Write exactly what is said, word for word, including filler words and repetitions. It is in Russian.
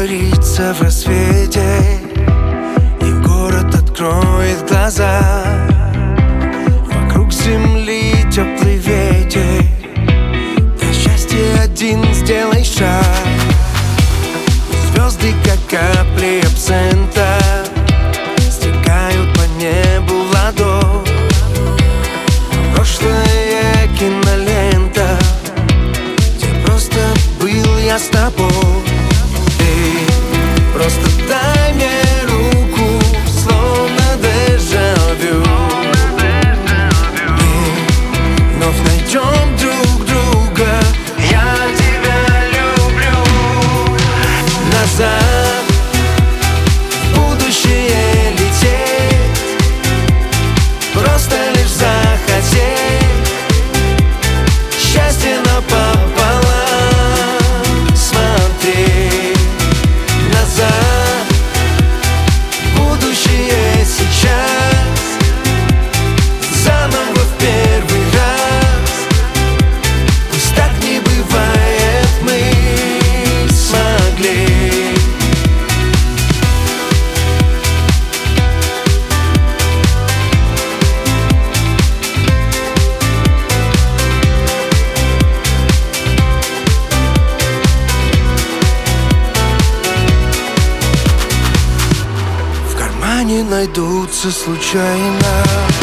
растворится в рассвете, и город откроет глаза. Вокруг земли теплый ветер, для счастья один сделай шаг. Звезды, как капли абсента, стекают по небу в ладонь. Прошлая кинолента, где просто был я с тобой. Ты просто дай мне руку, словно дежавю. Мы вновь найдем друг друга, я тебя люблю. Назад в будущее лететь, просто лишь захотеть. Счастье напополам, смотри назад, будущее сейчас, заново в первый раз. Пусть так не бывает, мы смогли. В кармане найдутся случайно